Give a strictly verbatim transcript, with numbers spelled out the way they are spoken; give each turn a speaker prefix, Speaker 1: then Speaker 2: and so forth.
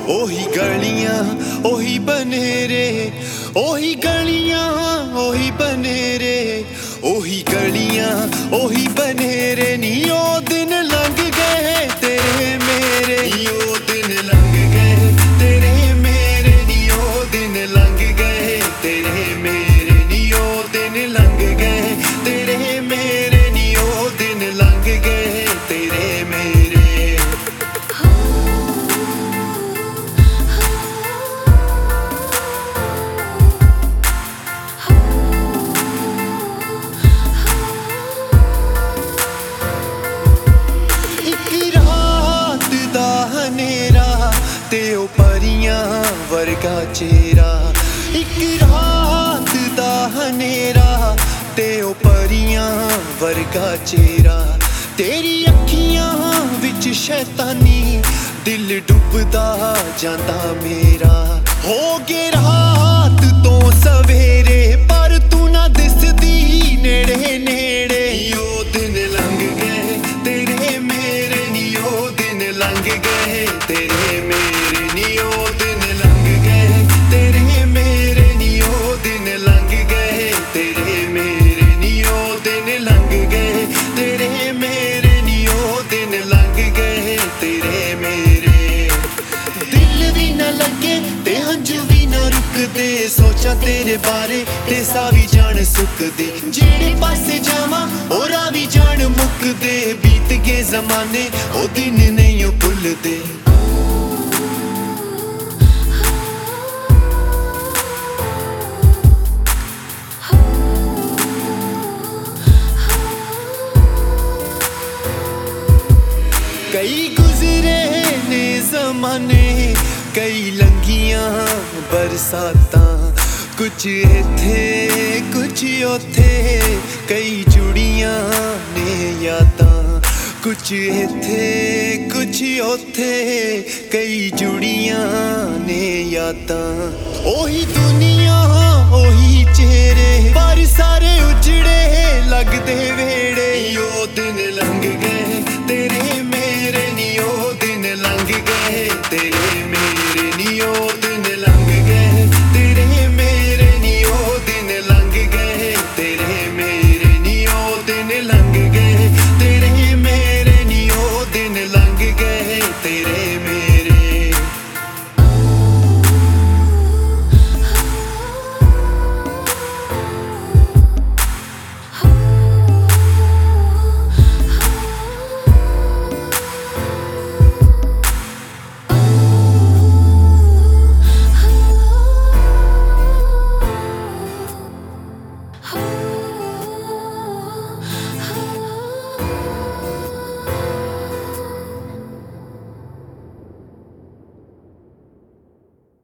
Speaker 1: ओही गलियां ओही बनेरे, ओही गलियां ओही बनेरे, ओही गलियां ओही बनेरे। नी ओ दिन लंघ गए तेरे मेरे, नी ओ दिन लंघ गए तेरे मेरे, नी ओ दिन लंघ गए तेरे मेरे, नी ओ दिन लंघ गए तेरे मेरे, नी ओ दिन लंघ गए तेरे मेरे। ते ओ परियां वर्गा चेहरा, इक रात दा हनेरा ते ओ परियां वर्गा चेहरा। तेरी अखियां विच शैतानी दिल डुबदा जांदा मेरा। हो गए रात तो सवेरे पर तू ना दिसदी नेड़े नेड़े, नी ओ दिन लंघ गए तेरे मेरे, नी ओ दिन लंघ गए तेरे मेरे, नी ओ दिन लंघ गए तेरे मेरे, नी ओ दिन लंघ गए तेरे मेरे, नी ओ दिन लंघ गए तेरे मेरे, नी ओ दिन लंघ गए तेरे मेरे। दिल भी ना लगे ते हंझू भी ना रुकदे, सोचा तेरे बारे ते सा भी जान सुकदे। जेड़े पासे जावां ओ राह भी जान मुकदे, बीत गए जमाने ओ दिन नहीं ओ भुलदे। कई गुजरे ने जमाने, कई लंघियां बरसातां, कुछ इत्थे कुछ ओथे, कई जुड़ियां ने यादां। कुछ इत्थे कुछ ओथे, कई जुड़ियां ने यादां। ओही दुनिया ओही चेहरे पर सारे उजड़े लगदे वेड़े, ओ दिन लंघ गए तेरे मेरे, नी ओ दिन लंघ गए तेरे